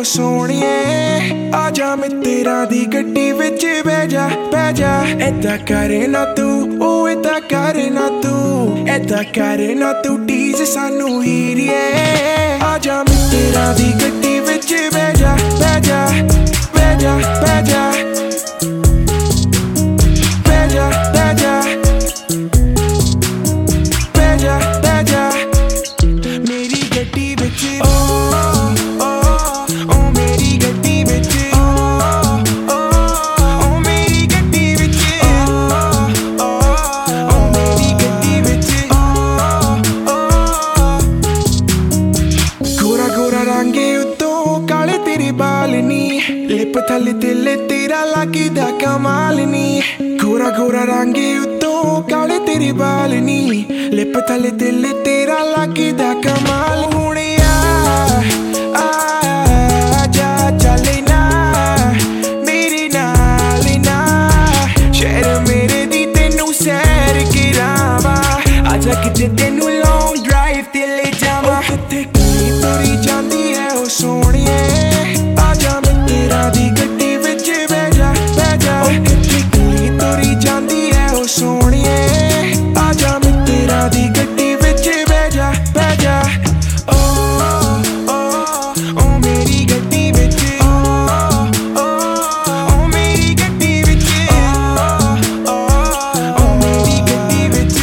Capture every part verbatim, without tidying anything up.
सोहणिए आजा मित्तरां दी गड्डी विच बह जा बह जा ऐदा करे ना तू ओ ऐदा करे ना तू ऐदा करे ना तू टीज सानू हीरिए आजा मित्तरां दी गड्डी विच बह जा बह जा बह जा बह जा बह जा बह जा बह जा बह जा मेरी गड्डी विच लिप थले दिल तेरा लगदा कमाल नी गोरा गोरा रंग उत्तों काले तेरी बाल नी लिप थले दिल तेरा लगदा कमाल हुण आ आजा चले ना मेरे नाल ना शहर मेरे दी तेनू सैर करावा आजा किते तेनू लॉन्ग ड्राइव ते ले जावा किते कुड़ी तुरी जांदी है ओ सोहणिए आजा दी गड्डी विच बह जा बह जा किथे कुड़ी तुरी जांदी है ओ सोहणिए आजा मित्तरां दी गड्डी विच बह जा बह जा ओ ओ ओ मेरी गड्डी विच ओ ओ मेरी गड्डी विच ओ ओ मेरी गड्डी विच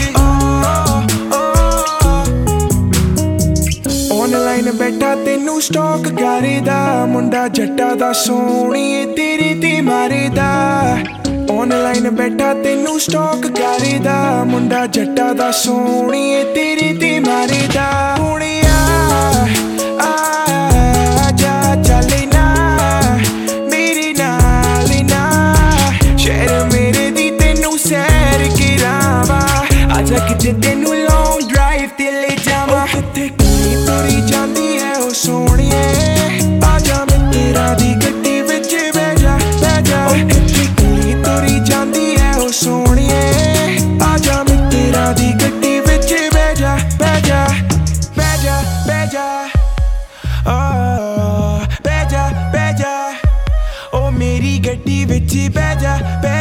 ऑनलाइन बैठा तेनू स्टॉक करदा मुंडा जट्टा दा सोहणिए तेरे ते मारदा ऑनलाइन बैठा तेनू स्टॉक करदा मुंडा जट्टा दा सोहणिए तेरे ते मारदा हुण आ आजा चले ना मेरे नाल ना शहर मेरे दी तेनू सैर करावा आजा किते तेनू लॉन्ग ड्राइव ते ले जावा किते कुड़ी तुरी जांदी है ओ सोहणिए आजा मित्तरां दी गड्डी विच बह जा बह जा किते कुड़ी तुरी जांदी है ओ सोहणिए आजा मित्तरां दी गड्डी विच बह जा बह जा बह जा बह जा ओ बह जा बह जा ओ मेरी गड्डी विच बह जा।